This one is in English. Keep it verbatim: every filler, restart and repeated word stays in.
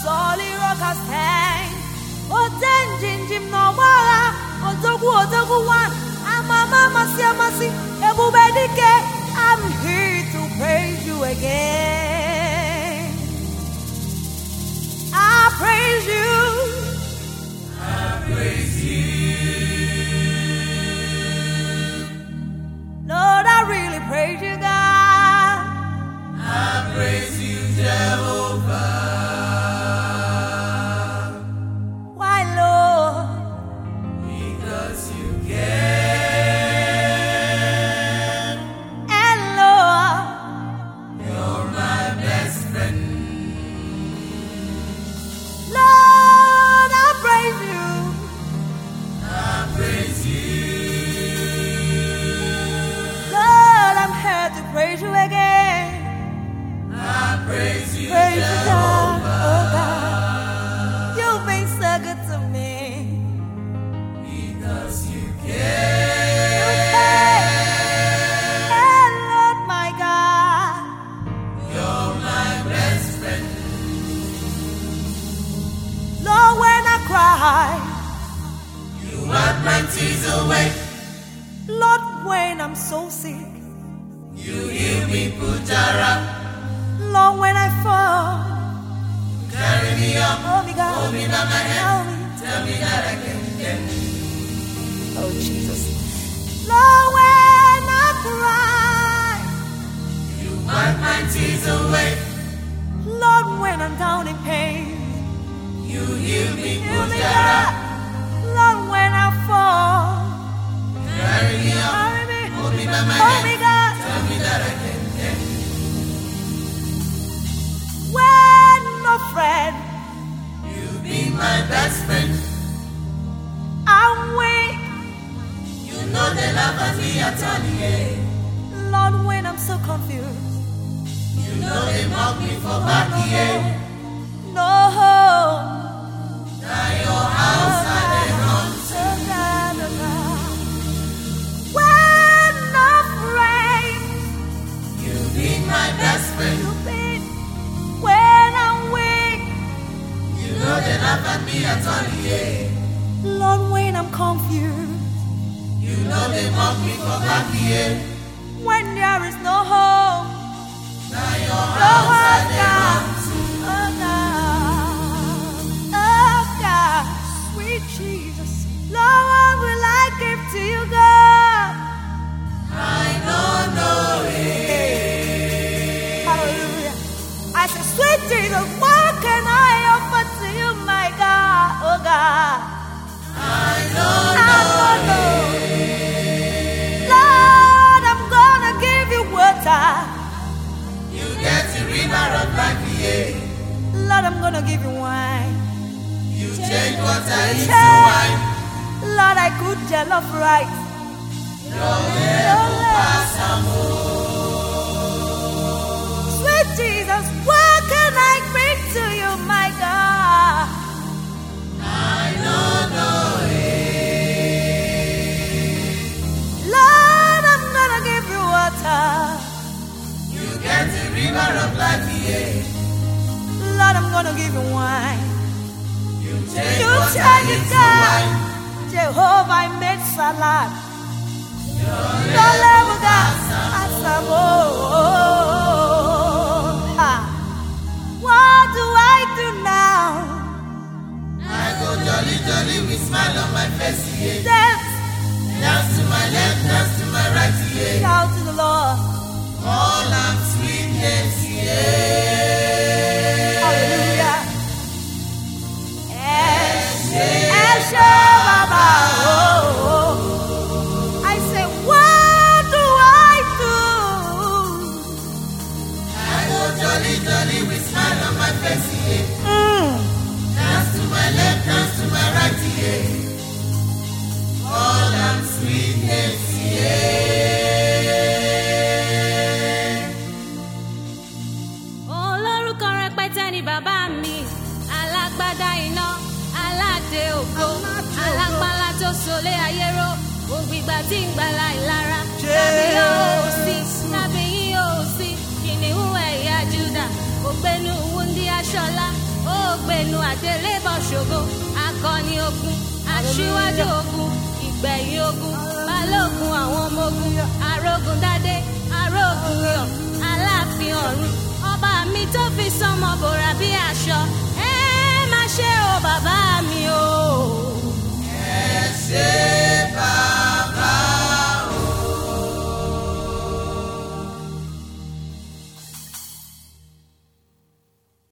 solid rock I stand. Oh, ten jinjim no wara. Oh, dogu, oh, dogu one. I'm a mama, see, I'm a see. I'm here to praise you again. I praise you. I praise you. Lord, I really praise you, God. I praise you, Jehovah. Why, Lord? Because you care. And Lord, You're my best friend. Lord, I praise you. I praise you. Lord, I'm here to praise you again. I praise you, Praise you, God. Jehovah. Oh, God. You've been so good to me. Because you You care. care. And Lord, my God. You're my best friend. Lord, when I cry. You wipe my tears away. Lord, when I'm so sick. You heal me, Pujara. Lord, when I fall. Carry me up. Oh, me God. Hold me by my hand. Help me. Tell me that I can get. Oh, Jesus. Lord, when I cry. You wipe my tears away. Lord, when I'm down in pain. You heal me, Heal me, Pujara. God. Lord, when I fall. Carry me up. Carry me. Hold me by my Hold me, hand. God. Tell me that I can get. When no friend. You've been my best friend. I'm weak. You know the love of me at all, yeah. Lord, when I'm so confused. You know they mock me for back, yeah. No. Now your house I they run to. When no friends. You've been my best friend. You've been. When I'm weak. You know they laugh at me at all, yeah. Lord, when I'm confused. You know they mock me for back, yeah. When there is no hope. Now your No house I hope, they God. run to. Oh, God. Oh, God. Sweet Jesus. Lord, what will I give to you, God? I don't know it. Hallelujah. I say, sweet Jesus, what can I offer to you, my God? Oh, God. I don't I know don't know. it. Lord, I'm gonna give you water. You get the river of life, yeah. Lord, I'm gonna give you wine. You change water into Change. wine. Lord, I could jollof rice. Your level pass Sweet Jesus, what can I bring to you, my God? I don't know it. Lord, I'm gonna give you water. You get the river of life, yeah. Lord, I'm gonna give you wine. You change You water change it, into God. wine. Jehovah, I made salad. Your Your level level, God. pass Asamo. Ah. What do I do now? I go jolly, jolly with smile on my face, yeah. Dance, Dance to my left, dance to my right, yeah. shout to the Lord. All I'm sweetness, yeah. Hallelujah. Eshababa. I say, what do I do? I go jolly, jolly with smile on my face, yeah. Mm. Dance to my left, dance to my right, yeah. All I'm sweetness, yeah. Olórúkọ rẹpẹtẹ ni bàbá mi, alágbádá iná, aládé ògo, alápálá tó solé ayé ró, ògbìgbà tí ń gbàlà ìlara. Tàbí yóò sí, tàbí yóò sí, kìnìún ẹ̀yà Júdà, ògbénu wúndí aṣọ́lá, ògbé gbénu àdélébọ̀ ṣògo akọni ogun aṣíwájú ogun ìgbẹ̀yìn ogun balógun àwọn ọmọ ogun arógun dádé arógun yọ aláàfin ọ̀run ọba mi tó fi sánmọ̀ bòrà bí aṣọ ẹ má ṣe o bàbá mi.